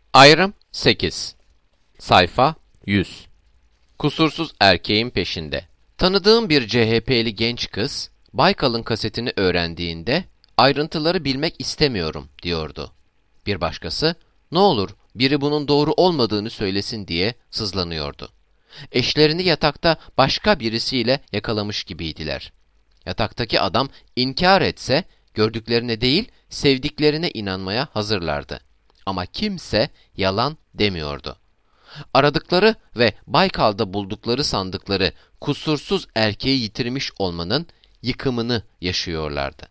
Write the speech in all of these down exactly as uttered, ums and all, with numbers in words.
Ayrım sekiz. Sayfa yüz. Kusursuz erkeğin peşinde. Tanıdığım bir C H P'li genç kız, Baykal'ın kasetini öğrendiğinde ayrıntıları bilmek istemiyorum diyordu. Bir başkası, ne olur biri bunun doğru olmadığını söylesin diye sızlanıyordu. Eşlerini yatakta başka birisiyle yakalamış gibiydiler. Yataktaki adam inkar etse gördüklerine değil sevdiklerine inanmaya hazırlardı. Ama kimse yalan demiyordu. Aradıkları ve Baykal'da buldukları sandıkları kusursuz erkeği yitirmiş olmanın yıkımını yaşıyorlardı.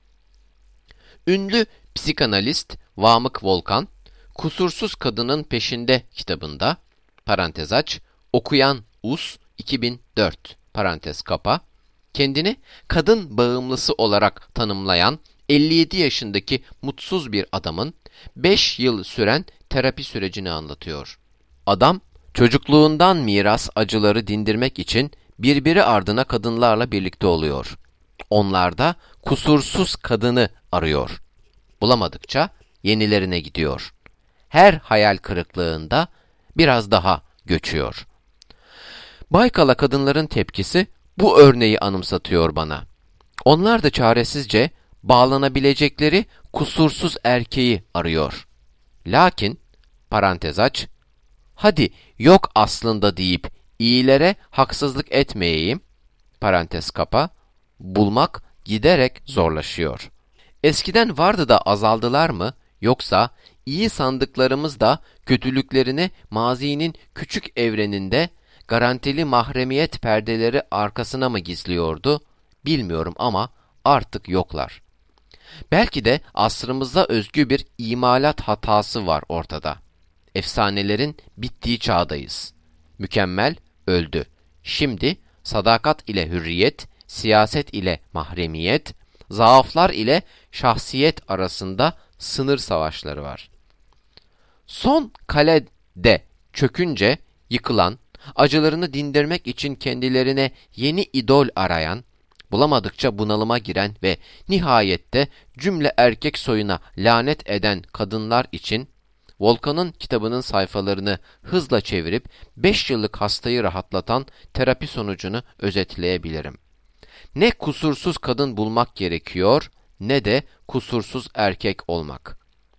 Ünlü psikanalist Vamık Volkan, Kusursuz Kadının Peşinde kitabında, parantez aç, okuyan Us iki bin dört, parantez kapa, kendini kadın bağımlısı olarak tanımlayan elli yedi yaşındaki mutsuz bir adamın beş yıl süren terapi sürecini anlatıyor. Adam, çocukluğundan miras acıları dindirmek için birbiri ardına kadınlarla birlikte oluyor. Onlar da kusursuz kadını arıyor. Bulamadıkça yenilerine gidiyor. Her hayal kırıklığında biraz daha göçüyor. Baykal'a kadınların tepkisi bu örneği anımsatıyor bana. Onlar da çaresizce bağlanabilecekleri kusursuz erkeği arıyor. Lakin, parantez aç, hadi yok aslında deyip iyilere haksızlık etmeyeyim, parantez kapa, bulmak giderek zorlaşıyor. Eskiden vardı da azaldılar mı, yoksa iyi sandıklarımız da kötülüklerini mazinin küçük evreninde garantili mahremiyet perdeleri arkasına mı gizliyordu, bilmiyorum ama artık yoklar. Belki de asrımıza özgü bir imalat hatası var ortada. Efsanelerin bittiği çağdayız. Mükemmel öldü. Şimdi sadakat ile hürriyet, siyaset ile mahremiyet, zaaflar ile şahsiyet arasında sınır savaşları var. Son kale de çökünce yıkılan, acılarını dindirmek için kendilerine yeni idol arayan, bulamadıkça bunalıma giren ve nihayette cümle erkek soyuna lanet eden kadınlar için Volkan'ın kitabının sayfalarını hızla çevirip beş yıllık hastayı rahatlatan terapi sonucunu özetleyebilirim. Ne kusursuz kadın bulmak gerekiyor, ne de kusursuz erkek olmak.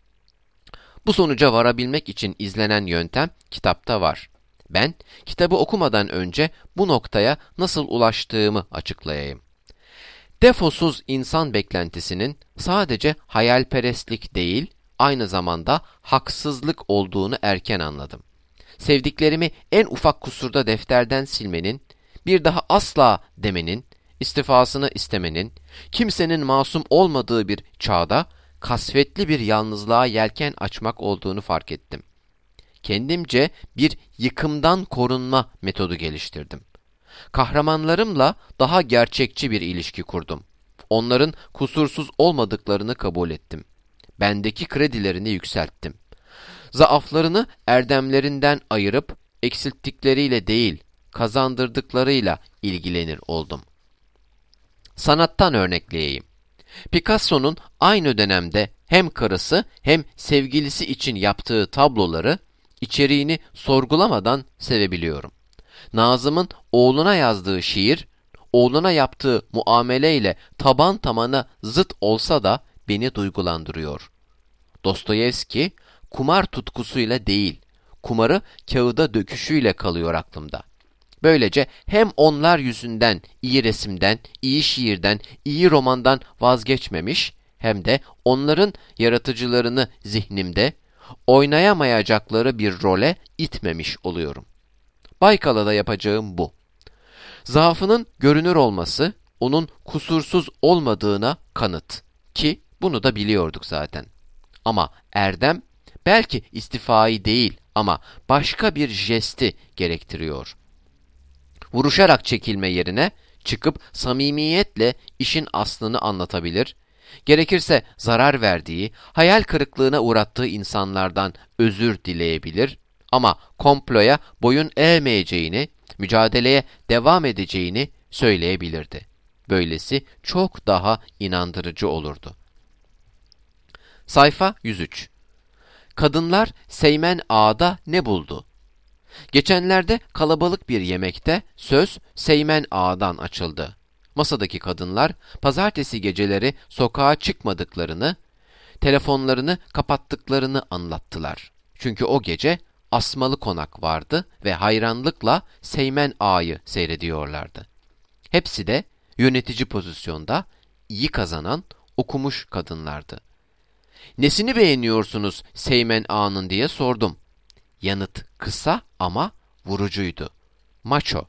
Bu sonuca varabilmek için izlenen yöntem kitapta var. Ben, kitabı okumadan önce bu noktaya nasıl ulaştığımı açıklayayım. Defosuz insan beklentisinin sadece hayalperestlik değil, aynı zamanda haksızlık olduğunu erken anladım. Sevdiklerimi en ufak kusurda defterden silmenin, bir daha asla demenin, istifasını istemenin, kimsenin masum olmadığı bir çağda kasvetli bir yalnızlığa yelken açmak olduğunu fark ettim. Kendimce bir yıkımdan korunma metodu geliştirdim. Kahramanlarımla daha gerçekçi bir ilişki kurdum. Onların kusursuz olmadıklarını kabul ettim. Bendeki kredilerini yükselttim. Zaaflarını erdemlerinden ayırıp eksilttikleriyle değil, kazandırdıklarıyla ilgilenir oldum. Sanattan örnekleyeyim. Picasso'nun aynı dönemde hem karısı hem sevgilisi için yaptığı tabloları, içeriğini sorgulamadan sevebiliyorum. Nazım'ın oğluna yazdığı şiir, oğluna yaptığı muameleyle taban tabana zıt olsa da beni duygulandırıyor. Dostoyevski, kumar tutkusuyla değil, kumarı kağıda döküşüyle kalıyor aklımda. Böylece hem onlar yüzünden iyi resimden, iyi şiirden, iyi romandan vazgeçmemiş, hem de onların yaratıcılarını zihnimde oynayamayacakları bir role itmemiş oluyorum. Baykal'a da yapacağım bu. Zaafının görünür olması, onun kusursuz olmadığına kanıt. Ki bunu da biliyorduk zaten. Ama erdem, belki istifayı değil ama başka bir jesti gerektiriyor. Vuruşarak çekilme yerine çıkıp samimiyetle işin aslını anlatabilir, gerekirse zarar verdiği, hayal kırıklığına uğrattığı insanlardan özür dileyebilir ama komploya boyun eğmeyeceğini, mücadeleye devam edeceğini söyleyebilirdi. Böylesi çok daha inandırıcı olurdu. Sayfa yüz üç. Kadınlar Seymen Ağa'da ne buldu? Geçenlerde kalabalık bir yemekte söz Seymen Ağa'dan açıldı. Masadaki kadınlar pazartesi geceleri sokağa çıkmadıklarını, telefonlarını kapattıklarını anlattılar. Çünkü o gece asmalı konak vardı ve hayranlıkla Seymen Ağa'yı seyrediyorlardı. Hepsi de yönetici pozisyonda, iyi kazanan, okumuş kadınlardı. Nesini beğeniyorsunuz Seymen Ağa'nın diye sordum. Yanıt kısa ama vurucuydu. Maço.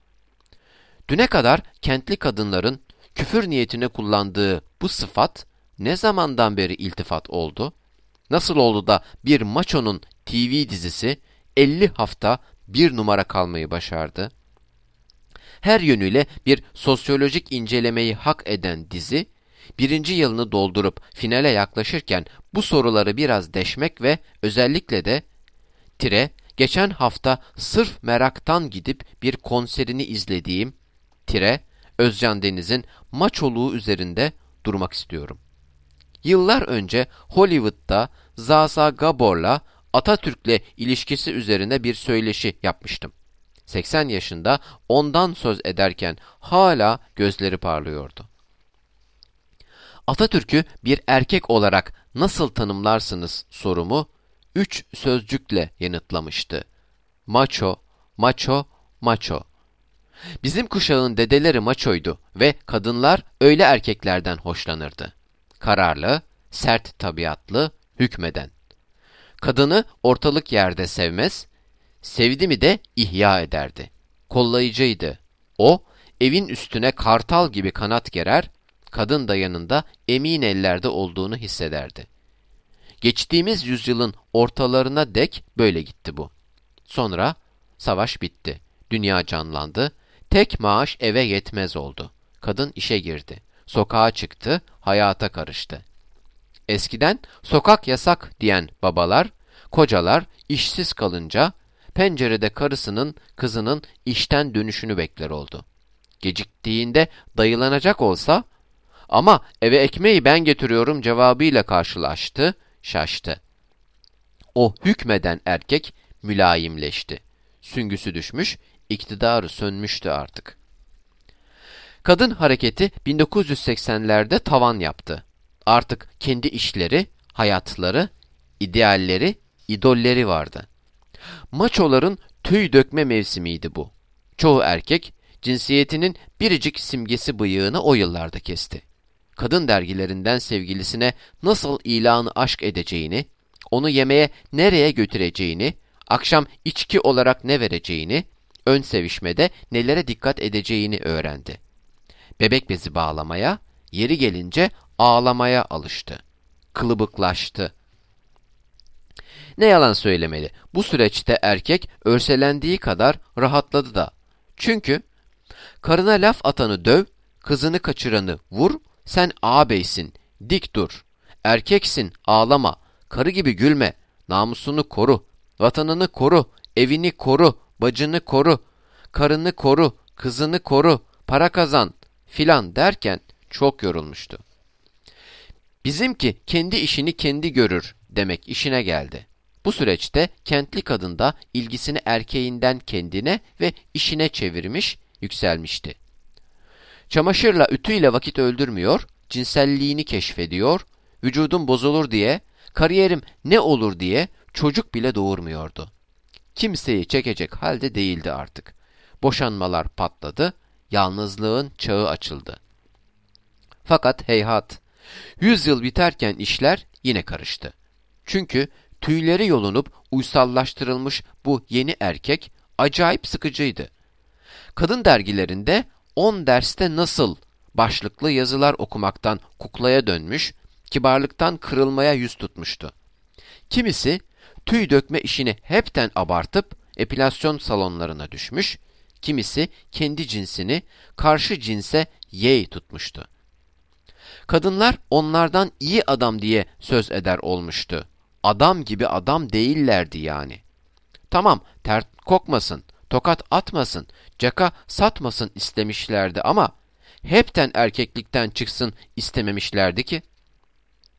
Düne kadar kentli kadınların küfür niyetine kullandığı bu sıfat ne zamandan beri iltifat oldu? Nasıl oldu da bir maçonun T V dizisi elli hafta bir numara kalmayı başardı? Her yönüyle bir sosyolojik incelemeyi hak eden dizi, birinci yılını doldurup finale yaklaşırken bu soruları biraz deşmek ve özellikle de tire, geçen hafta sırf meraktan gidip bir konserini izlediğim tire, Özcan Deniz'in maçoluğu üzerinde durmak istiyorum. Yıllar önce Hollywood'da Zsa Gabor'la Atatürk'le ilişkisi üzerine bir söyleşi yapmıştım. seksen yaşında ondan söz ederken hala gözleri parlıyordu. Atatürk'ü bir erkek olarak nasıl tanımlarsınız sorumu üç sözcükle yanıtlamıştı. Maço, maço, maço. Bizim kuşağın dedeleri maçoydu ve kadınlar öyle erkeklerden hoşlanırdı. Kararlı, sert tabiatlı, hükmeden. Kadını ortalık yerde sevmez, sevdi mi de ihya ederdi. Kollayıcıydı. O, evin üstüne kartal gibi kanat gerer, kadın da yanında emin ellerde olduğunu hissederdi. Geçtiğimiz yüzyılın ortalarına dek böyle gitti bu. Sonra savaş bitti. Dünya canlandı. Tek maaş eve yetmez oldu. Kadın işe girdi. Sokağa çıktı, hayata karıştı. Eskiden sokak yasak diyen babalar, kocalar işsiz kalınca pencerede karısının, kızının işten dönüşünü bekler oldu. Geciktiğinde dayılanacak olsa ama eve ekmeği ben getiriyorum cevabıyla karşılaştı, şaştı. O hükmeden erkek mülayimleşti. Süngüsü düşmüş, iktidarı sönmüştü artık. Kadın hareketi bin dokuz yüz seksenlerde tavan yaptı. Artık kendi işleri, hayatları, idealleri, idolleri vardı. Maçoların tüy dökme mevsimiydi bu. Çoğu erkek cinsiyetinin biricik simgesi bıyığını o yıllarda kesti. Kadın dergilerinden sevgilisine nasıl ilanı aşk edeceğini, onu yemeğe nereye götüreceğini, akşam içki olarak ne vereceğini, ön sevişmede nelere dikkat edeceğini öğrendi. Bebek bezi bağlamaya, yeri gelince ağlamaya alıştı. Kılıbıklaştı. Ne yalan söylemeli, bu süreçte erkek örselendiği kadar rahatladı da. Çünkü karına laf atanı döv, kızını kaçıranı vur, sen ağabeysin, dik dur. Erkeksin, ağlama, karı gibi gülme, namusunu koru, vatanını koru, evini koru, bacını koru, karını koru, kızını koru, para kazan filan derken çok yorulmuştu. Bizimki kendi işini kendi görür demek işine geldi. Bu süreçte kentli kadın da ilgisini erkeğinden kendine ve işine çevirmiş, yükselmişti. Çamaşırla, ütüyle vakit öldürmüyor, cinselliğini keşfediyor, vücudum bozulur diye, kariyerim ne olur diye çocuk bile doğurmuyordu. Kimseyi çekecek halde değildi artık. Boşanmalar patladı, yalnızlığın çağı açıldı. Fakat heyhat, yüz yıl biterken işler yine karıştı. Çünkü tüyleri yolunup uysallaştırılmış bu yeni erkek acayip sıkıcıydı. Kadın dergilerinde on derste nasıl başlıklı yazılar okumaktan kuklaya dönmüş, kibarlıktan kırılmaya yüz tutmuştu. Kimisi tüy dökme işini hepten abartıp epilasyon salonlarına düşmüş, kimisi kendi cinsini karşı cinse yey tutmuştu. Kadınlar onlardan iyi adam diye söz eder olmuştu. Adam gibi adam değillerdi yani. Tamam, ter kokmasın, tokat atmasın, caka satmasın istemişlerdi ama hepten erkeklikten çıksın istememişlerdi ki.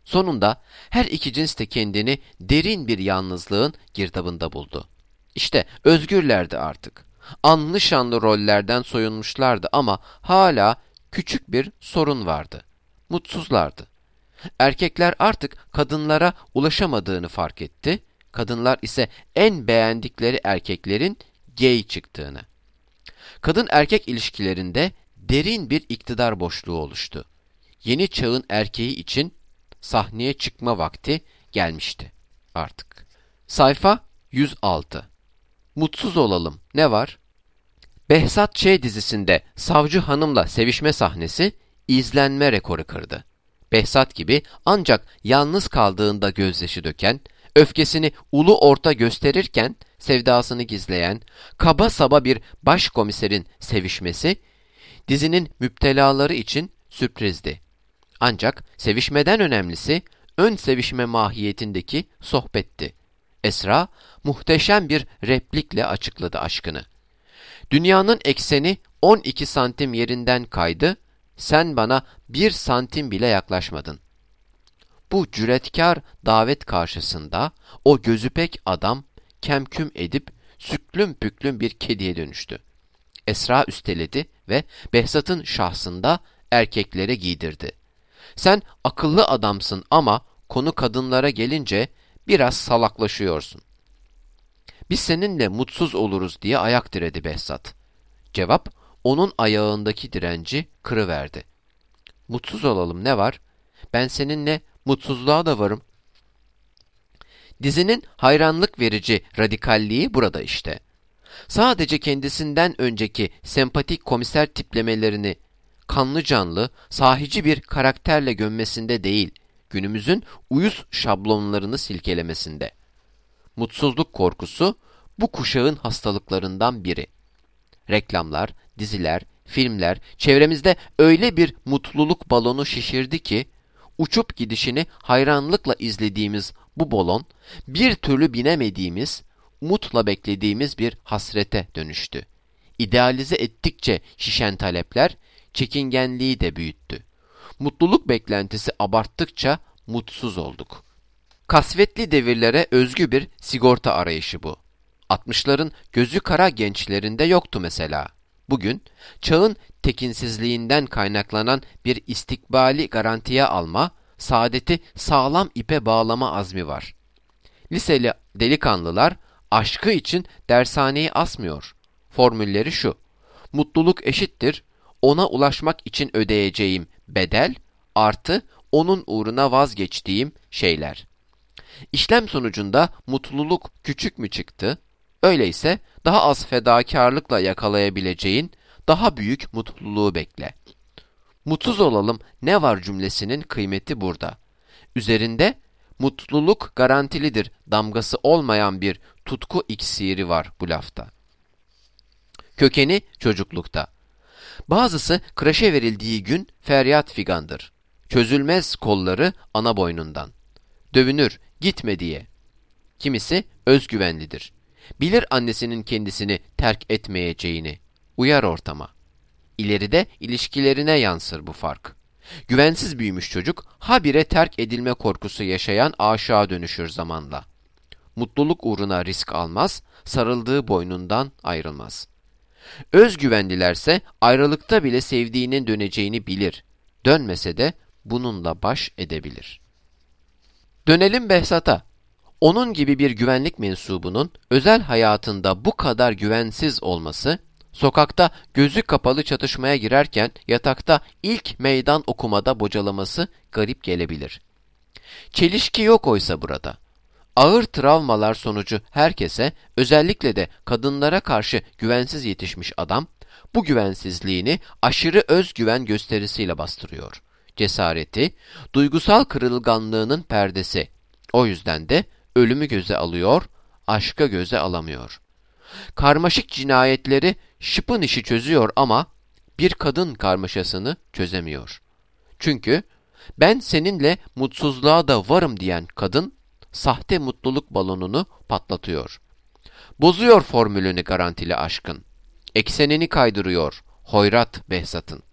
Sonunda her iki cins de kendini derin bir yalnızlığın girdabında buldu. İşte özgürlerdi artık. Anlı şanlı rollerden soyunmuşlardı ama hala küçük bir sorun vardı. Mutsuzlardı. Erkekler artık kadınlara ulaşamadığını fark etti. Kadınlar ise en beğendikleri erkeklerin gay çıktığını. Kadın erkek ilişkilerinde derin bir iktidar boşluğu oluştu. Yeni çağın erkeği için sahneye çıkma vakti gelmişti artık. Sayfa yüz altı. Mutsuz olalım. Ne var? Behzat Ç. dizisinde Savcı Hanım'la sevişme sahnesi izlenme rekoru kırdı. Behzat gibi ancak yalnız kaldığında gözyaşı döken, öfkesini ulu orta gösterirken sevdasını gizleyen, kaba saba bir başkomiserin sevişmesi, dizinin müptelaları için sürprizdi. Ancak sevişmeden önemlisi, ön sevişme mahiyetindeki sohbetti. Esra, muhteşem bir replikle açıkladı aşkını. Dünyanın ekseni on iki santim yerinden kaydı, sen bana bir santim bile yaklaşmadın. Bu cüretkar davet karşısında o gözüpek adam kemküm edip süklüm püklüm bir kediye dönüştü. Esra üsteledi ve Behzat'ın şahsında erkeklere giydirdi. Sen akıllı adamsın ama konu kadınlara gelince biraz salaklaşıyorsun. Biz seninle mutsuz oluruz diye ayak diredi Behzat. Cevap, onun ayağındaki direnci kırıverdi. Mutsuz olalım ne var? Ben seninle mutsuzluğa da varım. Dizinin hayranlık verici radikalliği burada işte. Sadece kendisinden önceki sempatik komiser tiplemelerini kanlı canlı, sahici bir karakterle gömmesinde değil, günümüzün uyuz şablonlarını silkelemesinde. Mutsuzluk korkusu bu kuşağın hastalıklarından biri. Reklamlar, diziler, filmler çevremizde öyle bir mutluluk balonu şişirdi ki, uçup gidişini hayranlıkla izlediğimiz bu balon, bir türlü binemediğimiz, umutla beklediğimiz bir hasrete dönüştü. İdealize ettikçe şişen talepler, çekingenliği de büyüttü. Mutluluk beklentisi abarttıkça mutsuz olduk. Kasvetli devirlere özgü bir sigorta arayışı bu. altmışların gözü kara gençlerinde yoktu mesela. Bugün çağın tekinsizliğinden kaynaklanan bir istikbali garantiye alma, saadeti sağlam ipe bağlama azmi var. Liseli delikanlılar aşkı için dershaneyi asmıyor. Formülleri şu: mutluluk eşittir, ona ulaşmak için ödeyeceğim bedel artı onun uğruna vazgeçtiğim şeyler. İşlem sonucunda mutluluk küçük mü çıktı? Öyleyse daha az fedakarlıkla yakalayabileceğin daha büyük mutluluğu bekle. Mutsuz olalım ne var cümlesinin kıymeti burada. Üzerinde mutluluk garantilidir damgası olmayan bir tutku iksiri var bu lafta. Kökeni çocuklukta. Bazısı kreşe verildiği gün feryat figandır. Çözülmez kolları ana boynundan. Dövünür, gitme diye. Kimisi özgüvenlidir. Bilir annesinin kendisini terk etmeyeceğini. Uyar ortama. İleride ilişkilerine yansır bu fark. Güvensiz büyümüş çocuk, habire terk edilme korkusu yaşayan aşağı dönüşür zamanla. Mutluluk uğruna risk almaz, sarıldığı boynundan ayrılmaz. Özgüvenlilerse ayrılıkta bile sevdiğinin döneceğini bilir. Dönmese de bununla baş edebilir. Dönelim Behzat'a. Onun gibi bir güvenlik mensubunun özel hayatında bu kadar güvensiz olması, sokakta gözü kapalı çatışmaya girerken yatakta ilk meydan okumada bocalaması garip gelebilir. Çelişki yok oysa burada. Ağır travmalar sonucu herkese, özellikle de kadınlara karşı güvensiz yetişmiş adam, bu güvensizliğini aşırı özgüven gösterisiyle bastırıyor. Cesareti, duygusal kırılganlığının perdesi. O yüzden de ölümü göze alıyor, aşka göze alamıyor. Karmaşık cinayetleri şıpın işi çözüyor ama bir kadın karmaşasını çözemiyor. Çünkü ben seninle mutsuzluğa da varım diyen kadın, sahte mutluluk balonunu patlatıyor. Bozuyor formülünü garantili aşkın. Eksenini kaydırıyor hoyrat Behzat'ın.